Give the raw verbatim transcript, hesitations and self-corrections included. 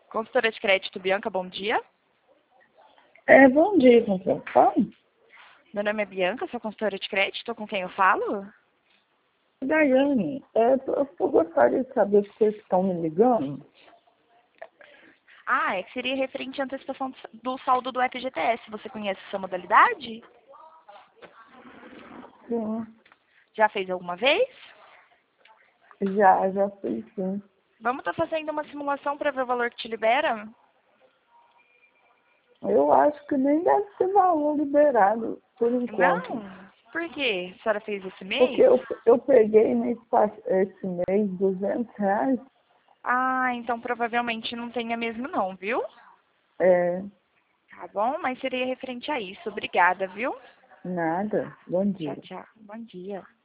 Consultora de crédito, Bianca, bom dia. É, bom dia, com quem eu falo? Meu nome é Bianca, sou consultora de crédito. Com quem eu falo? Daiane, é, eu, eu gostaria de saber se vocês estão me ligando. Ah, é que seria referente à antecipação do saldo do F G T S. Você conhece essa modalidade? Sim, Já fez alguma vez? já, já fiz sim. Vamos estar fazendo uma simulação para ver o valor que te libera? Eu acho que nem deve ser valor liberado, por enquanto. Não? Por quê? A senhora fez esse Porque mês? eu, eu peguei nesse, pas- esse mês duzentos reais. Ah, então provavelmente não tenha mesmo não, viu? É, Tá bom, mas seria referente a isso. Obrigada, viu? nada. Bom Tchau, dia. tchau. Bom dia.